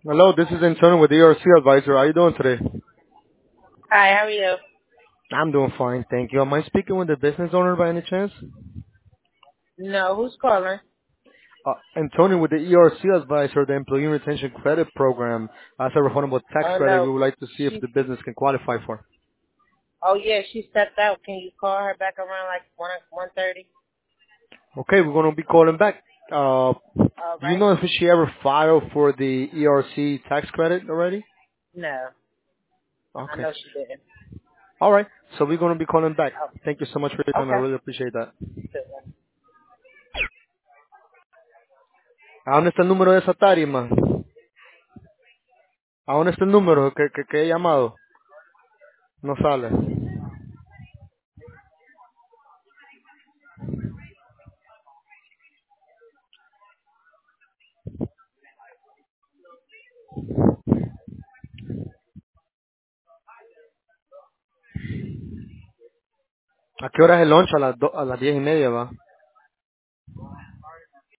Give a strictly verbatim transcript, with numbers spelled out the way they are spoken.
Hello, this is Antonio with E R C Advisor. How you doing today? Hi, how are you? I'm doing fine, thank you. Am I speaking with the business owner by any chance? No, who's calling? Uh, Antonio with the E R C Advisor, the Employee Retention Credit Program. As a refundable tax Oh credit, we no, would like to see if she. the business can qualify for. Oh yeah, she stepped out. Can you call her back around like one one thirty? Okay, we're going to be calling back. Uh, All do you right. know if she ever filed for the E R C tax credit already? No, I Okay. know she didn't. All right. So we're going to be calling back. Oh, Thank you so much for your time. I okay. really appreciate that. Good. ¿A dónde está el número de esa tarima? ¿A dónde está el número que, que, que he llamado? No sale. ¿A qué hora es el lunch? A las, do- a las diez y media, va.